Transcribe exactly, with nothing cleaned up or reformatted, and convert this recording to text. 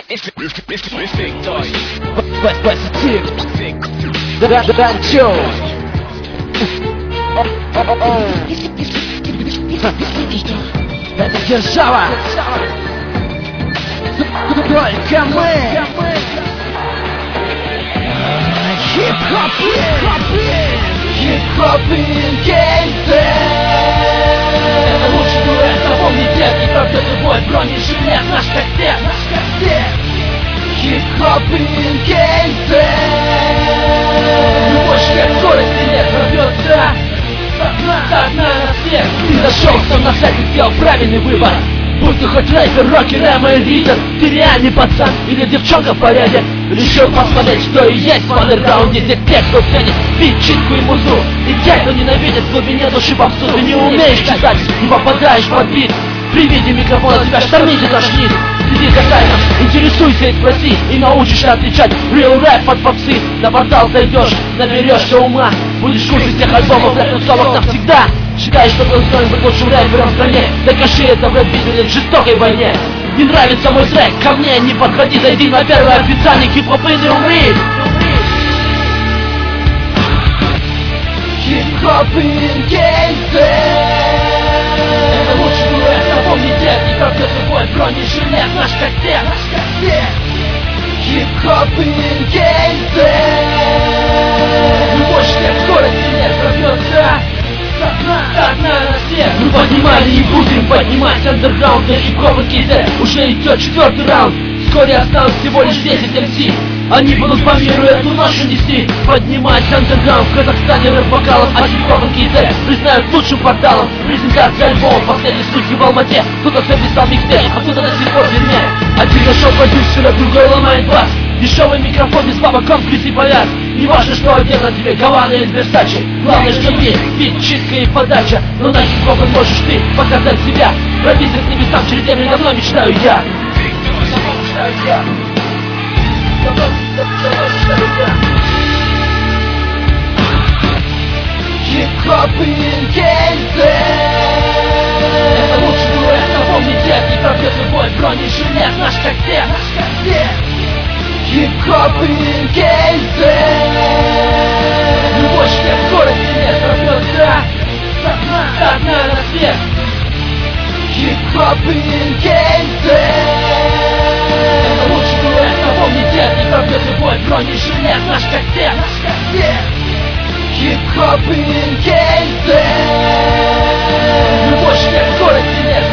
Позитив, Данчо. Это держава. Только мы. Хип-хоп, хип-хоп, это лучший дуэт, запомните, и правда любой бронежилет, наш кастет, наш кастет. Хип-хоп, любой шлем скорости нет, рвется. Так на всех. Ты нашел, кто на сайте сделал правильный выбор. Будь ты хоть рэпер, рокер, эмо и лидер, ты реальный пацан или девчонка в порядке. Решил посмотреть, что и есть в андерграунде. Здесь те, кто ценит бит, читку и музу, и те, кто ненавидит в глубине души попсу. Ты не умеешь читать, не попадаешь под бит. При виде микрофона тебя штормит и тошнит. Следи за тайном, интересуйся и спроси, и научишься отличать real рэп от попсы. На портал зайдешь, наберешься ума, будешь слушать всех альбомов рэп тусовок навсегда. Считаешь, что ты достоин быть лучшим рэпером в стране, докажи это в рэп-битве в жестокой войне. Не нравится мой трек, ко мне не подходи, зайди на первый официальный хип-хоп и не умри. Хип-хоп ингейсы, это лучший дуэт, запомните, и как все любой бронежилет, наш кастет, наш кастет. Хип-хоп ингейсы, любой шлем скорости нет, рвется. Так надо всех. Мы поднимали и будем поднимать андерграунд на хип-хоп и кейзе. Уже идет четвертый раунд, вскоре осталось всего лишь десять эм си. Они будут по миру эту ношу нести. Поднимать андерграунд в Казахстане рэп-вокалов, а хип-хоп и кейзе признают лучшим порталом. Презентация альбома, последние слухи в Алмате. Кто-то записал микстейп, а кто-то до сих пор в дерьме. Один нашел продюсера, другой ломает бас. Дешевый микрофон без бабок, комплекс и повяз. Не важно, что одет на тебе, Гавана или Версачи. Главное, что есть бит, чистка и подача. Но на хип-хоп можешь ты показать себя. Пробиться к небесам через землю давно мечтаю я. Давно мечтаю я. Давно, давно мечтаю я. Хип-хоп ингейсы, это лучший дуэт, запомните, и пробьет любой бронежилет, наш кастет, наш кастет. Хип-хоп ингейсы, любой шлем скорости нет, рвется. Так надо всех. Хип-хоп ингейсы, это лучший дуэт, запомните, и пробьет любой бронежилет, наш кастет, наш кастет. Хип-хоп ингейсы, любой шлем скорости нет,